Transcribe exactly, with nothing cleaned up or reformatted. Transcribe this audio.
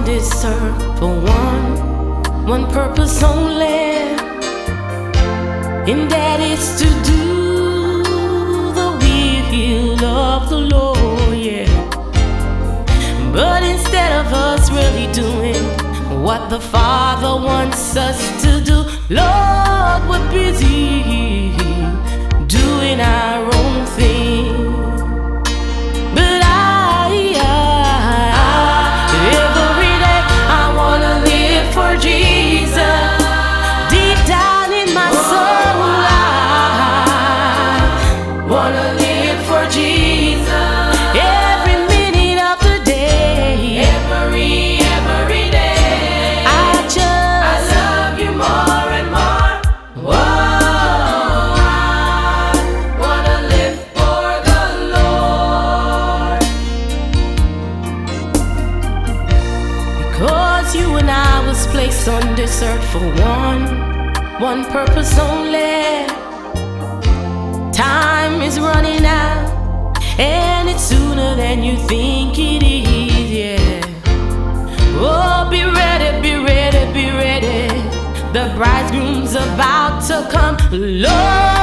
this earth for one, one purpose only, and that is to do the will of the Lord, yeah. But instead of us really doing what the Father wants us to do, Lord, we're busy doing our own thing. But I, I every day I wanna live for Jesus. Deep down in my soul, I wanna live for Jesus. Every minute of the day, every, every day, I just, I love you more and more. Whoa, I wanna live for the Lord. Because you and I was placed on this earth for one, one purpose only. Time is running out, and it's sooner than you think it is, yeah. Oh, be ready, be ready, be ready. The bridegroom's about to come, Lord.